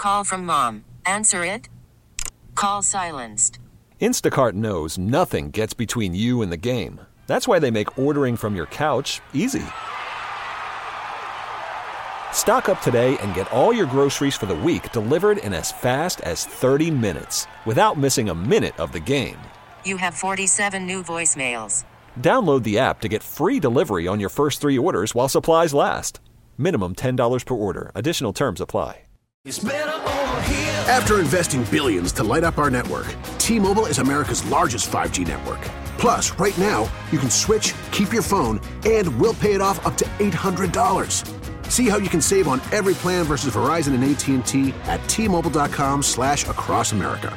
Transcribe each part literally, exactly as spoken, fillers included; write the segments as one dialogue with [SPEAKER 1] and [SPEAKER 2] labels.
[SPEAKER 1] Call from mom. Answer it. Call silenced.
[SPEAKER 2] Instacart knows nothing gets between you and the game. That's why they make ordering from your couch easy. Stock up today and get all your groceries for the week delivered in as fast as thirty minutes without missing a minute of the game.
[SPEAKER 1] You have forty-seven new voicemails.
[SPEAKER 2] Download the app to get free delivery on your first three orders while supplies last. Minimum ten dollars per order. Additional terms apply.
[SPEAKER 3] After investing billions to light up our network, T-Mobile is America's largest five G network. Plus, right now, you can switch, keep your phone, and we'll pay it off up to eight hundred dollars. See how you can save on every plan versus Verizon and A T and T at T-Mobile.com slash across America.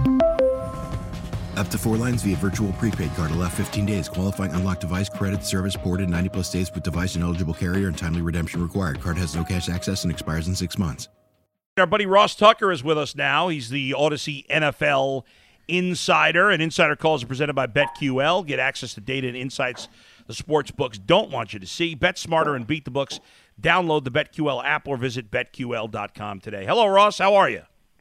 [SPEAKER 4] Up to four lines via virtual prepaid card. Allow fifteen days. Qualifying unlocked device credit service ported ninety plus days with device and eligible carrier and timely redemption required. Card has no cash access and expires in six months.
[SPEAKER 5] Our buddy Ross Tucker is with us now. He's the Odyssey N F L Insider, and Insider Calls are presented by BetQL. Get access to data and insights the sports books don't want you to see. Bet smarter and beat the books. Download the BetQL app or visit bet Q L dot com today. Hello, Ross. How are you?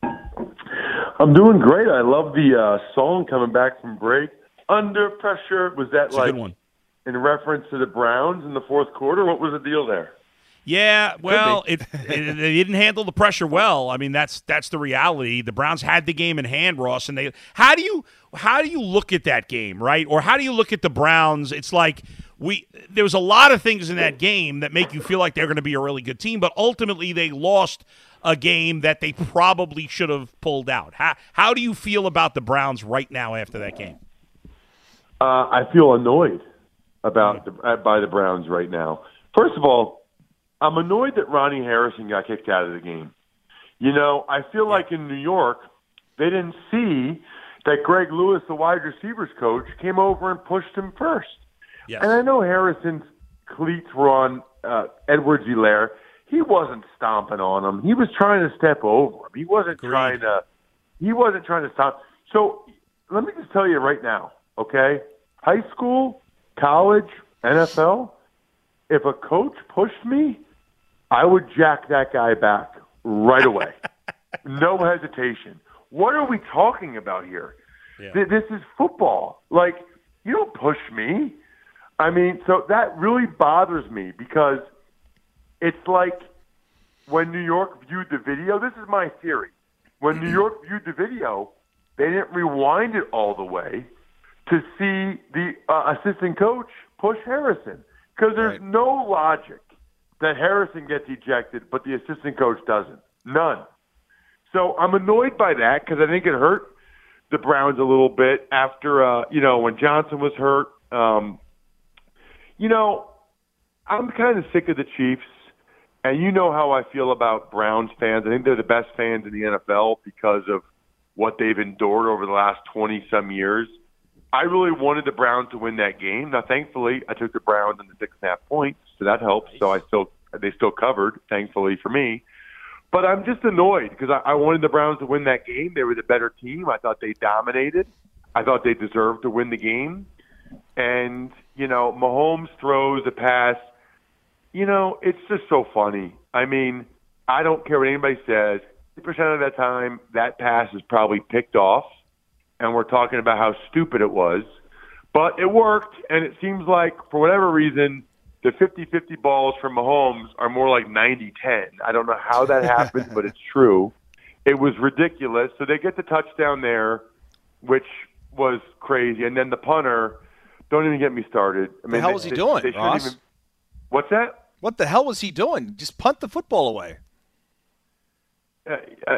[SPEAKER 6] I'm doing great. I love the uh, song coming back from break. Under Pressure. Was that
[SPEAKER 5] It's
[SPEAKER 6] like
[SPEAKER 5] a good one.
[SPEAKER 6] in reference to the Browns in the fourth quarter? What was the deal there?
[SPEAKER 5] Yeah, well, it, it they didn't handle the pressure well. I mean, that's that's the reality. The Browns had the game in hand, Ross, and they. How do you how do you look at that game, right? Or how do you look at the Browns? It's like we there was a lot of things in that game that make you feel like they're going to be a really good team, but ultimately they lost a game that they probably should have pulled out. How how do you feel about the Browns right now after that game?
[SPEAKER 6] Uh, I feel annoyed about the, by the Browns right now. First of all, I'm annoyed that Ronnie Harrison got kicked out of the game. You know, I feel like in New York, they didn't see that Greg Lewis, the wide receivers coach, came over and pushed him first.
[SPEAKER 5] Yes.
[SPEAKER 6] And I know Harrison's cleats were on uh, Edwards-Helaire. He wasn't stomping on him. He was trying to step over him. He wasn't
[SPEAKER 5] Agreed.
[SPEAKER 6] trying to. He wasn't trying to stop. So let me just tell you right now, okay? High school, college, N F L. If a coach pushed me, I would jack that guy back right away. No hesitation. What are we talking about here?
[SPEAKER 5] Yeah.
[SPEAKER 6] Th- This is football. Like, you don't push me. I mean, so that really bothers me because it's like when New York viewed the video, this is my theory. When New York viewed the video, they didn't rewind it all the way to see the uh, assistant coach push Harrison because there's
[SPEAKER 7] Right.
[SPEAKER 6] no logic that Harrison gets ejected, but the assistant coach doesn't. None. So I'm annoyed by that because I think it hurt the Browns a little bit after, uh, you know, when Johnson was hurt. Um, you know, I'm kind of sick of the Chiefs, and you know how I feel about Browns fans. I think they're the best fans in the N F L because of what they've endured over the last twenty-some years. I really wanted the Browns to win that game. Now, thankfully, I took the Browns in the six and a half points, so that helps. So I still, they still covered, thankfully for me. But I'm just annoyed because I, I wanted the Browns to win that game. They were the better team. I thought they dominated. I thought they deserved to win the game. And, you know, Mahomes throws a pass. You know, it's just so funny. I mean, I don't care what anybody says. fifty percent of that time, that pass is probably picked off. And we're talking about how stupid it was. But it worked, and it seems like, for whatever reason, the fifty-fifty balls from Mahomes are more like ninety ten. I don't know how that happened, but it's true. It was ridiculous. So they get the touchdown there, which was crazy. And then the punter, don't even get me started. I mean,
[SPEAKER 7] the hell
[SPEAKER 6] they,
[SPEAKER 7] was he
[SPEAKER 6] they,
[SPEAKER 7] doing,
[SPEAKER 6] they
[SPEAKER 7] Ross?
[SPEAKER 6] even, What's that?
[SPEAKER 7] What the hell was he doing? Just punt the football away.
[SPEAKER 6] Uh, uh,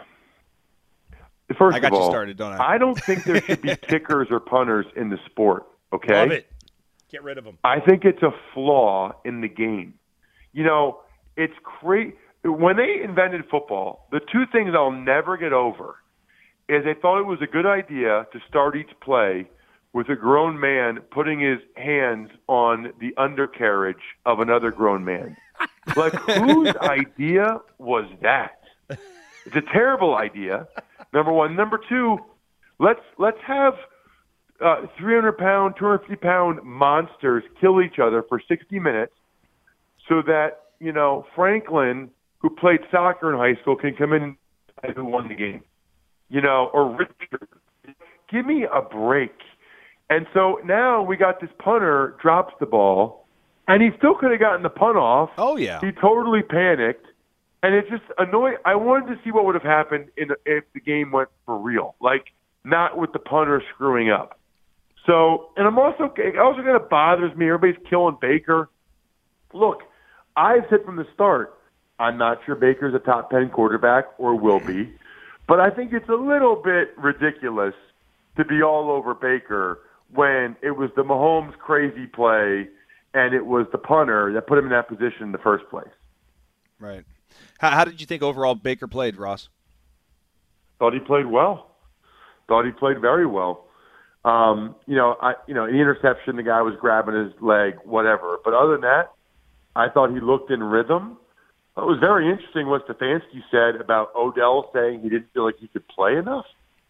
[SPEAKER 6] First
[SPEAKER 7] I got
[SPEAKER 6] of
[SPEAKER 7] you
[SPEAKER 6] all,
[SPEAKER 7] started, don't I?
[SPEAKER 6] I don't think there should be kickers or punters in the sport, okay?
[SPEAKER 5] Love it. Get rid of them.
[SPEAKER 6] I think it's a flaw in the game. You know, it's crazy. When they invented football, the two things I'll never get over is they thought it was a good idea to start each play with a grown man putting his hands on the undercarriage of another grown man. Like, whose idea was that? It's a terrible idea. Number one. Number two, let's let's have uh, three hundred pound, two hundred fifty pound monsters kill each other for sixty minutes so that, you know, Franklin, who played soccer in high school, can come in guy who won the game, you know, or Richard. Give me a break. And so now we got this punter drops the ball, and he still could have gotten the punt off.
[SPEAKER 7] Oh, yeah.
[SPEAKER 6] He totally panicked, and it just annoyed. I wanted to see what would have happened in, if the game went for real, like not with the punter screwing up. So, and I'm also, also kind of bothers me. Everybody's killing Baker. Look, I've said from the start, I'm not sure Baker's a top ten quarterback or will be, but I think it's a little bit ridiculous to be all over Baker when it was the Mahomes crazy play and it was the punter that put him in that position in the first place.
[SPEAKER 7] Right. How, how did you think overall Baker played, Ross?
[SPEAKER 6] Thought he played well. Thought he played very well. Um, you know, I, you know, the interception, the guy was grabbing his leg, whatever. But other than that, I thought he looked in rhythm. What was very interesting what Stefanski said about Odell saying he didn't feel like he could play enough.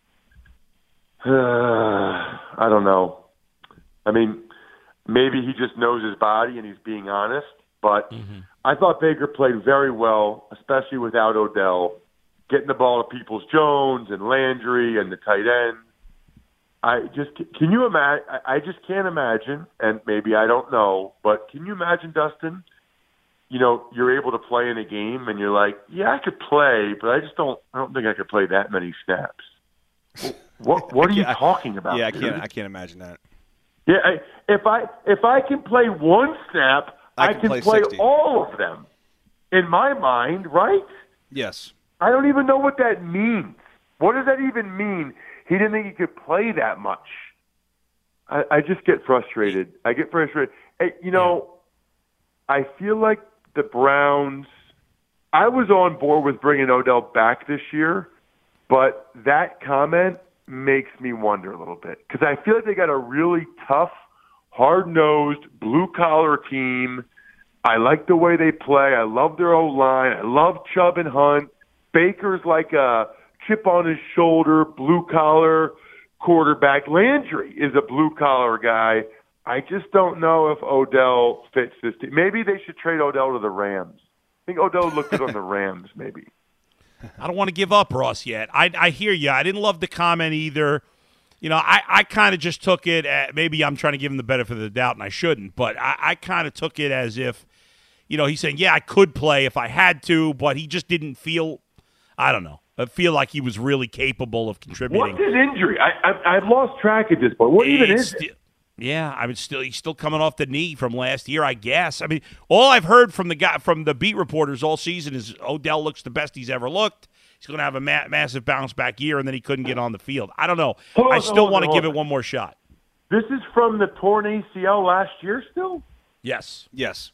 [SPEAKER 6] Uh, I don't know. I mean, maybe he just knows his body and he's being honest. But mm-hmm. I thought Baker played very well, especially without Odell, getting the ball to Peoples-Jones and Landry and the tight end. I just can you imagine? I just can't imagine, and maybe I don't know, but can you imagine, Dustin? You know, you're able to play in a game, and you're like, yeah, I could play, but I just don't. I don't think I could play that many snaps. What What are you talking about?
[SPEAKER 7] Yeah, I
[SPEAKER 6] dude?
[SPEAKER 7] can't. I can't imagine that.
[SPEAKER 6] Yeah, I, if I if I can play one snap,
[SPEAKER 7] I
[SPEAKER 6] I
[SPEAKER 7] can
[SPEAKER 6] can,
[SPEAKER 7] play
[SPEAKER 6] play,
[SPEAKER 7] sixty.
[SPEAKER 6] all of them. In my mind, right?
[SPEAKER 7] Yes.
[SPEAKER 6] I don't even know what that means. What does that even mean? He didn't think he could play that much. I, I just get frustrated. I get frustrated. Hey, you know, yeah. I feel like the Browns, I was on board with bringing Odell back this year, but that comment makes me wonder a little bit because I feel like they got a really tough, hard-nosed, blue-collar team. I like the way they play. I love their O-line. I love Chubb and Hunt. Baker's like a chip on his shoulder, blue-collar quarterback. Landry is a blue-collar guy. I just don't know if Odell fits this team. Maybe they should trade Odell to the Rams. I think Odell looked good on the Rams, maybe.
[SPEAKER 5] I don't want to give up, Ross, yet. I, I hear you. I didn't love the comment either. You know, I, I kind of just took it at, maybe I'm trying to give him the benefit of the doubt, and I shouldn't, but I, I kind of took it as if, you know, he's saying, yeah, I could play if I had to, but he just didn't feel, I don't know. I feel like he was really capable of contributing.
[SPEAKER 6] What's his injury? I, I, I've lost track at this point. What even
[SPEAKER 5] it's
[SPEAKER 6] is it?
[SPEAKER 5] Sti- yeah, I mean, still he's still coming off the knee from last year, I guess. I mean, all I've heard from the guy from the beat reporters all season is Odell looks the best he's ever looked. He's going to have a ma- massive bounce back year, and then he couldn't get on the field. I don't know.
[SPEAKER 6] Hold
[SPEAKER 5] I
[SPEAKER 6] on,
[SPEAKER 5] still
[SPEAKER 6] hold
[SPEAKER 5] want
[SPEAKER 6] on,
[SPEAKER 5] to give
[SPEAKER 6] hold
[SPEAKER 5] it one more shot.
[SPEAKER 6] This is from the torn A C L last year still?
[SPEAKER 5] Yes.
[SPEAKER 7] Yes.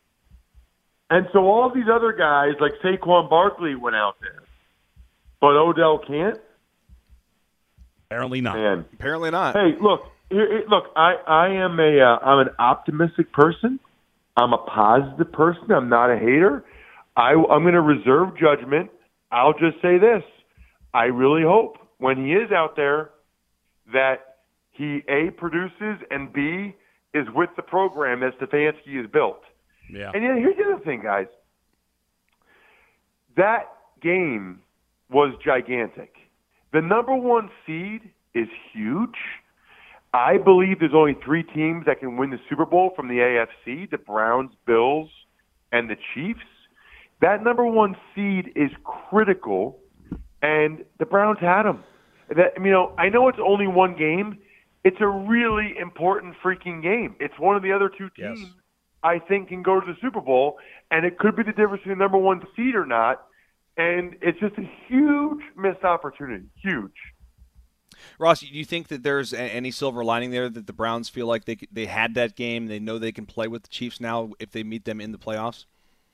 [SPEAKER 6] And so all these other guys, like Saquon Barkley, went out there. But Odell can't?
[SPEAKER 5] Apparently not.
[SPEAKER 6] Man.
[SPEAKER 7] Apparently not.
[SPEAKER 6] Hey, look, here, look. I, I am a uh, I'm an optimistic person. I'm a positive person. I'm not a hater. I, I'm going to reserve judgment. I'll just say this: I really hope when he is out there that he A produces and B is with the program that Stefanski has built.
[SPEAKER 5] Yeah.
[SPEAKER 6] And here's the other thing, guys. That game was gigantic. The number one seed is huge. I believe there's only three teams that can win the Super Bowl from the A F C, the Browns, Bills, and the Chiefs. That number one seed is critical, and the Browns had them. That, you know, I know it's only one game. It's a really important freaking game. It's one of the other two teams
[SPEAKER 5] Yes.
[SPEAKER 6] I think can go to the Super Bowl, and it could be the difference between the number one seed or not. And it's just a huge missed opportunity. Huge.
[SPEAKER 7] Ross, do you think that there's any silver lining there that the Browns feel like they they had that game, they know they can play with the Chiefs now if they meet them in the playoffs?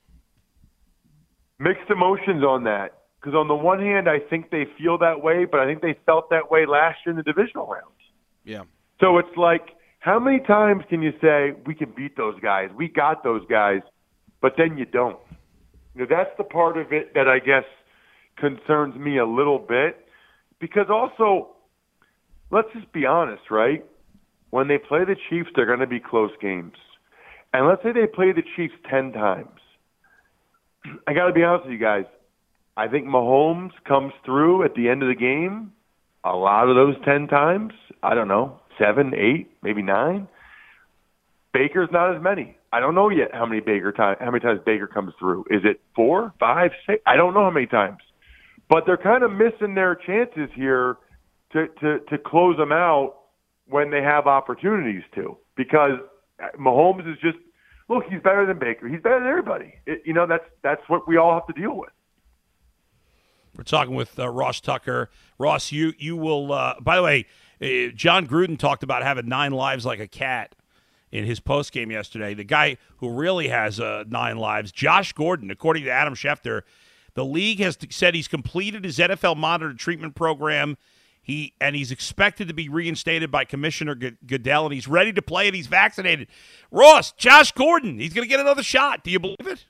[SPEAKER 6] Mixed emotions on that. Because on the one hand, I think they feel that way, but I think they felt that way last year in the divisional rounds.
[SPEAKER 7] Yeah.
[SPEAKER 6] So it's like, how many times can you say, we can beat those guys, we got those guys, but then you don't? You know, that's the part of it that I guess concerns me a little bit. Because also, let's just be honest, right? When they play the Chiefs, they're going to be close games. And let's say they play the Chiefs ten times. I got to be honest with you guys. I think Mahomes comes through at the end of the game a lot of those ten times. I don't know, seven, eight, maybe nine. Baker's not as many. I don't know yet how many Baker time, how many times Baker comes through. Is it four, five, six? I don't know how many times. But they're kind of missing their chances here to, to, to close them out when they have opportunities to. Because Mahomes is just, look, he's better than Baker. He's better than everybody. It, you know, that's that's what we all have to deal with.
[SPEAKER 5] We're talking with uh, Ross Tucker. Ross, you you will. Uh, by the way, uh, John Gruden talked about having nine lives like a cat in his post game yesterday. The guy who really has uh, nine lives, Josh Gordon, according to Adam Schefter, the league has said he's completed his N F L monitored treatment program. He and he's expected to be reinstated by Commissioner G- Goodell, and he's ready to play, and he's vaccinated. Ross, Josh Gordon, he's going to get another shot. Do you believe it?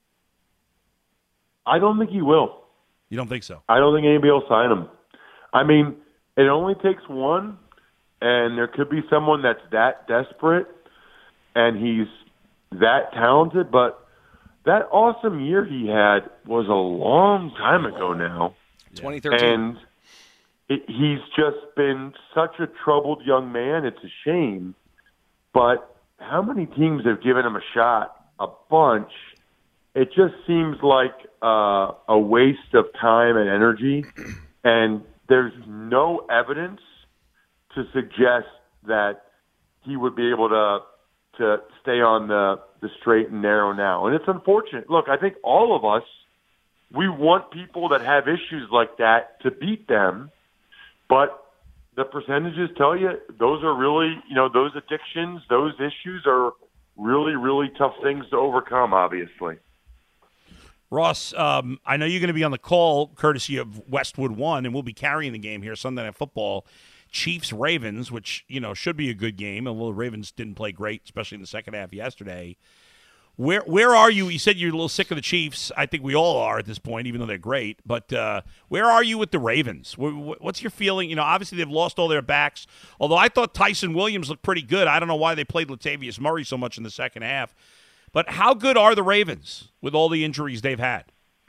[SPEAKER 6] I don't think he will.
[SPEAKER 5] You don't think so?
[SPEAKER 6] I don't think anybody will sign him. I mean, it only takes one, and there could be someone that's that desperate, and he's that talented, but that awesome year he had was a long time ago now.
[SPEAKER 7] twenty thirteen.
[SPEAKER 6] And it, he's just been such a troubled young man. It's a shame. But how many teams have given him a shot? A bunch. It just seems like uh, a waste of time and energy, and there's no evidence to suggest that he would be able to to stay on the, the straight and narrow now. And it's unfortunate. Look, I think all of us, we want people that have issues like that to beat them, but the percentages tell you those are really, you know, those addictions, those issues are really, really tough things to overcome, obviously.
[SPEAKER 5] Ross, um, I know you're going to be on the call courtesy of Westwood One, and we'll be carrying the game here Sunday Night Football. Chiefs-Ravens, which, you know, should be a good game, although the Ravens didn't play great, especially in the second half yesterday. Where where are you? You said you're a little sick of the Chiefs. I think we all are at this point, even though they're great. But uh, where are you with the Ravens? What's your feeling? You know, obviously they've lost all their backs, although I thought Tyson Williams looked pretty good. I don't know why they played Latavius Murray so much in the second half. But how good are the Ravens with all the injuries they've had?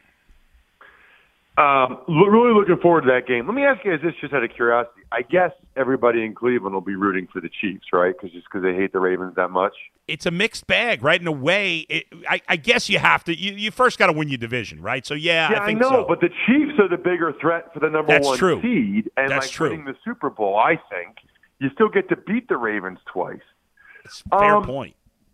[SPEAKER 6] Um, really looking forward to that game. Let me ask you guys this, just out of curiosity. I guess everybody in Cleveland will be rooting for the Chiefs, right? Because just because they hate the Ravens that much.
[SPEAKER 5] It's a mixed bag, right? In a way, it, I, I guess you have to. You, you first got to win your division, right? So yeah,
[SPEAKER 6] yeah
[SPEAKER 5] I think
[SPEAKER 6] I know,
[SPEAKER 5] so.
[SPEAKER 6] but the Chiefs are the bigger threat for the number
[SPEAKER 5] That's
[SPEAKER 6] one
[SPEAKER 5] true.
[SPEAKER 6] seed, and
[SPEAKER 5] That's
[SPEAKER 6] like
[SPEAKER 5] true.
[SPEAKER 6] winning the Super Bowl. I think you still get to beat the Ravens twice.
[SPEAKER 5] It's a fair
[SPEAKER 6] um,
[SPEAKER 5] point.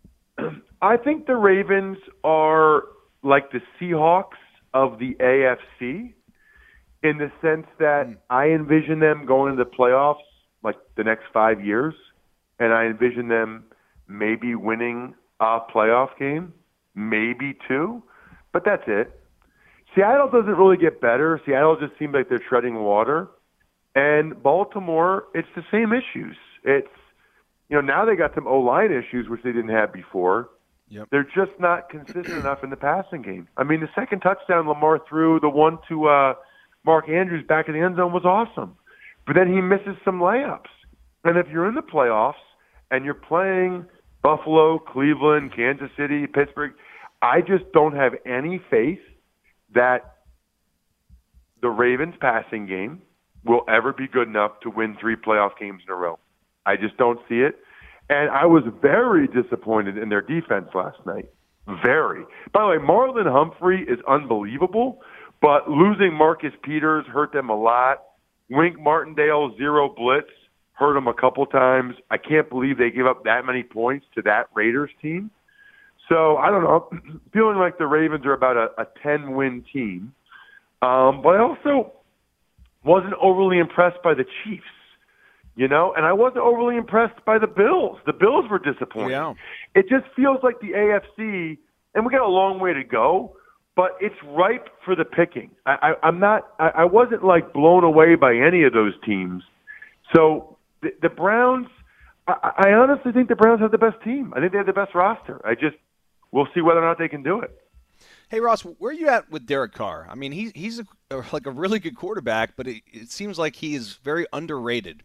[SPEAKER 6] I think the Ravens are like the Seahawks of the A F C. In the sense that mm. I envision them going into the playoffs like the next five years, and I envision them maybe winning a playoff game, maybe two, but that's it. Seattle doesn't really get better. Seattle just seems like they're treading water. And Baltimore, it's the same issues. It's, you know, now they got some O-line issues, which they didn't have before.
[SPEAKER 7] Yep.
[SPEAKER 6] They're just not consistent enough in the passing game. I mean, the second touchdown Lamar threw, the one to uh, – Mark Andrews back in the end zone was awesome. But then he misses some layups. And if you're in the playoffs and you're playing Buffalo, Cleveland, Kansas City, Pittsburgh, I just don't have any faith that the Ravens passing game will ever be good enough to win three playoff games in a row. I just don't see it. And I was very disappointed in their defense last night. Very. By the way, Marlon Humphrey is unbelievable. But losing Marcus Peters hurt them a lot. Wink Martindale, zero blitz, hurt them a couple times. I can't believe they gave up that many points to that Raiders team. So, I don't know. Feeling like the Ravens are about a, a ten-win team. Um, but I also wasn't overly impressed by the Chiefs, you know? And I wasn't overly impressed by the Bills. The Bills were disappointing.
[SPEAKER 7] Yeah.
[SPEAKER 6] It just feels like the A F C, and we got a long way to go, but it's ripe for the picking. I, I, I'm not. I, I wasn't like blown away by any of those teams. So the, the Browns. I, I honestly think the Browns have the best team. I think they have the best roster. I just we'll see whether or not they can do it.
[SPEAKER 7] Hey Ross, where are you at with Derek Carr? I mean, he's he's a, like a really good quarterback, but it, it seems like he is very underrated.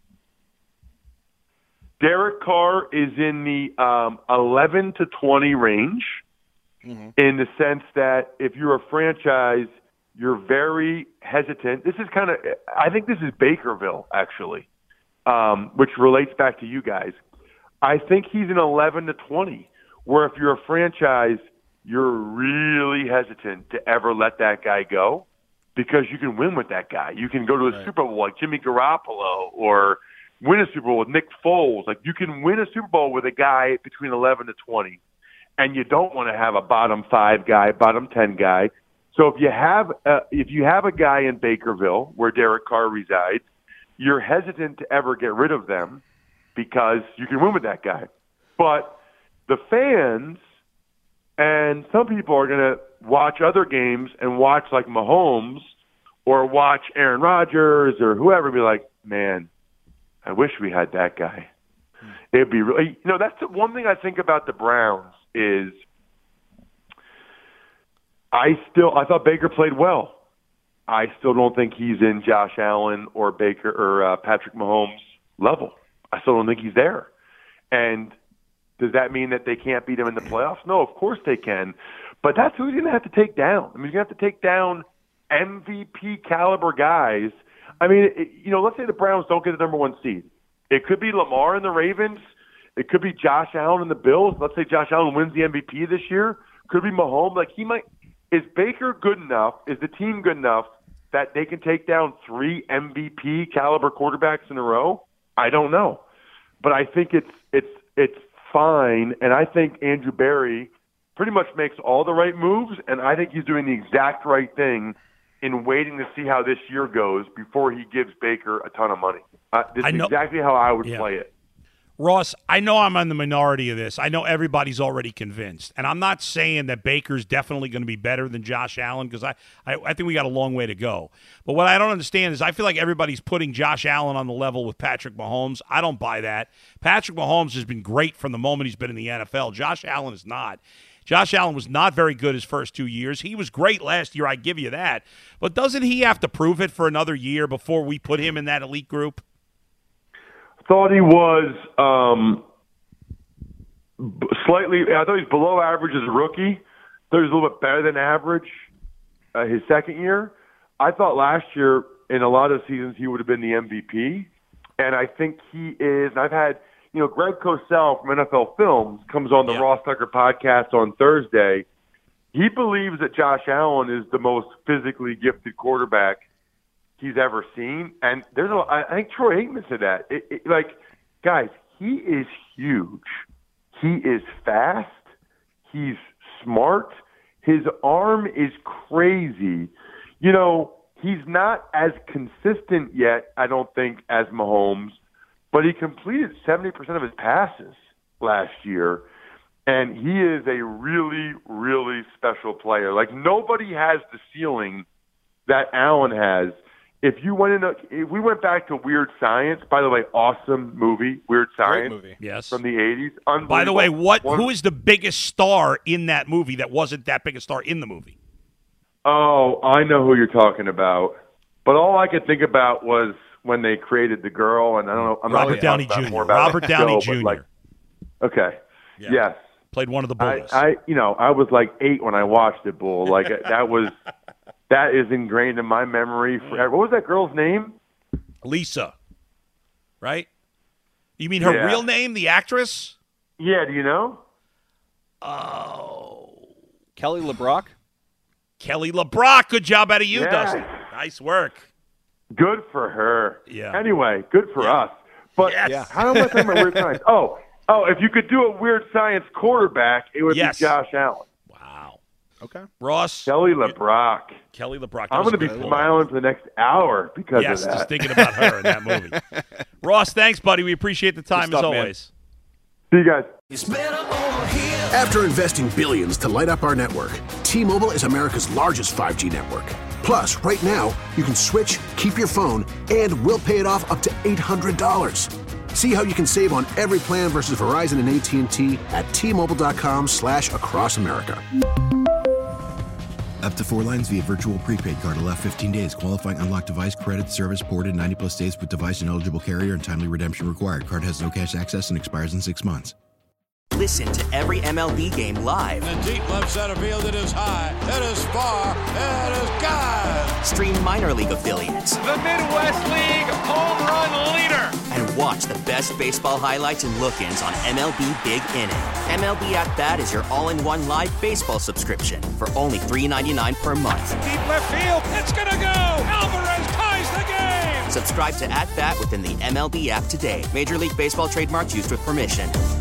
[SPEAKER 6] Derek Carr is in the um, eleven to twenty range. Mm-hmm. In the sense that if you're a franchise, you're very hesitant. This is kind of, I think this is Bakerville, actually, um, which relates back to you guys. I think he's an eleven to twenty, where if you're a franchise, you're really hesitant to ever let that guy go because you can win with that guy. You can go to a right. Super Bowl like Jimmy Garoppolo or win a Super Bowl with Nick Foles. Like, you can win a Super Bowl with a guy between eleven to twenty, and you don't want to have a bottom five guy, bottom ten guy. So if you have uh, if you have a guy in Bakerville where Derek Carr resides, you're hesitant to ever get rid of them because you can win with that guy. But the fans and some people are going to watch other games and watch like Mahomes or watch Aaron Rodgers or whoever and be like, man, I wish we had that guy. It'd be really, you know, that's the one thing I think about the Browns is I still, I thought Baker played well. I still don't think he's in Josh Allen or Baker or uh, Patrick Mahomes level. I still don't think he's there. And does that mean that they can't beat him in the playoffs? No, of course they can. But that's who he's going to have to take down. I mean, he's going to have to take down M V P caliber guys. I mean, it, you know, let's say the Browns don't get the number one seed. It could be Lamar and the Ravens. It could be Josh Allen and the Bills. Let's say Josh Allen wins the M V P this year. Could be Mahomes. Like, he might. Is Baker good enough? Is the team good enough that they can take down three M V P caliber quarterbacks in a row? I don't know, but I think it's it's it's fine, and I think Andrew Berry pretty much makes all the right moves, and I think he's doing the exact right thing in waiting to see how this year goes before he gives Baker a ton of money. Uh, this is exactly how I would
[SPEAKER 5] yeah.
[SPEAKER 6] play it.
[SPEAKER 5] Ross, I know I'm on the minority of this. I know everybody's already convinced. And I'm not saying that Baker's definitely going to be better than Josh Allen because I, I, I think we got a long way to go. But what I don't understand is I feel like everybody's putting Josh Allen on the level with Patrick Mahomes. I don't buy that. Patrick Mahomes has been great from the moment he's been in the N F L. Josh Allen is not. Josh Allen was not very good his first two years. He was great last year, I give you that. But doesn't he have to prove it for another year before we put him in that elite group?
[SPEAKER 6] Thought he was um, slightly. I thought he was below average as a rookie. Thought he was a little bit better than average uh, his second year. I thought last year in a lot of seasons he would have been the M V P, and I think he is. And I've had you know Greg Cosell from N F L Films comes on the yeah. Ross Tucker podcast on Thursday. He believes that Josh Allen is the most physically gifted quarterback he's ever seen, and there's a. I think Troy Aikman said that. It, it, like, guys, he is huge. He is fast. He's smart. His arm is crazy. You know, he's not as consistent yet, I don't think, as Mahomes, but he completed seventy percent of his passes last year, and he is a really, really special player. Like, nobody has the ceiling that Allen has. If you went in, a, if we went back to Weird Science, by the way, awesome movie, Weird Science,
[SPEAKER 7] Great movie.
[SPEAKER 5] Yes,
[SPEAKER 6] from the eighties.
[SPEAKER 5] By the way, what One, who is the biggest star in that movie that wasn't that big a star in the movie?
[SPEAKER 6] Oh, I know who you're talking about, but all I could think about was when they created the girl, and I don't know. I'm
[SPEAKER 5] Robert
[SPEAKER 6] not
[SPEAKER 5] Downey
[SPEAKER 6] Junior
[SPEAKER 5] Junior Robert Downey
[SPEAKER 6] show,
[SPEAKER 5] Junior
[SPEAKER 6] Like, okay, yeah. yes,
[SPEAKER 5] played one of the bullies.
[SPEAKER 6] I, I, you know, I was like eight when I watched it, Bull. Like that was. That is ingrained in my memory forever. What was that girl's name?
[SPEAKER 5] Lisa. Right? You mean her
[SPEAKER 6] yeah.
[SPEAKER 5] real name, the actress?
[SPEAKER 6] Yeah, do you know?
[SPEAKER 5] Oh.
[SPEAKER 7] Kelly LeBrock?
[SPEAKER 5] Kelly LeBrock. Good job out of you,
[SPEAKER 6] yes.
[SPEAKER 5] Dustin. Nice work.
[SPEAKER 6] Good for her.
[SPEAKER 5] Yeah.
[SPEAKER 6] Anyway, good for
[SPEAKER 5] yeah.
[SPEAKER 6] us. But
[SPEAKER 5] yes.
[SPEAKER 6] how am I talking about Weird Science? Oh, oh, if you could do a Weird Science quarterback, it would
[SPEAKER 5] yes.
[SPEAKER 6] be Josh Allen.
[SPEAKER 5] Wow.
[SPEAKER 7] Okay.
[SPEAKER 5] Ross.
[SPEAKER 6] Kelly LeBrock.
[SPEAKER 5] Kelly LeBrock.
[SPEAKER 6] I'm going to be smiling for the next hour because
[SPEAKER 5] yes,
[SPEAKER 6] of that.
[SPEAKER 5] Yes, just thinking about her in that movie. Ross, thanks, buddy. We appreciate the time
[SPEAKER 7] stuff,
[SPEAKER 5] as always.
[SPEAKER 6] Man. See you guys.
[SPEAKER 3] It's better over here. After investing billions to light up our network, T-Mobile is America's largest five G network. Plus, right now, you can switch, keep your phone, and we'll pay it off up to eight hundred dollars. See how you can save on every plan versus Verizon and A T and T at T-Mobile.com slash across America.
[SPEAKER 4] Up to four lines via virtual prepaid card. Allow fifteen days. Qualifying unlocked device credit service ported ninety plus days with device and eligible carrier and timely redemption required. Card has no cash access and expires in six months.
[SPEAKER 8] Listen to every M L B game live.
[SPEAKER 9] In the deep left center field, it is high, it is far, it is gone.
[SPEAKER 8] Stream minor league affiliates.
[SPEAKER 10] The Midwest League home run leader.
[SPEAKER 8] And watch the best baseball highlights and look-ins on M L B Big Inning. M L B At Bat is your all-in-one live baseball subscription for only three dollars and ninety-nine cents per month.
[SPEAKER 10] Deep left field, it's gonna go. Alvarez ties the game.
[SPEAKER 8] Subscribe to At Bat within the M L B app today. Major League Baseball trademarks used with permission.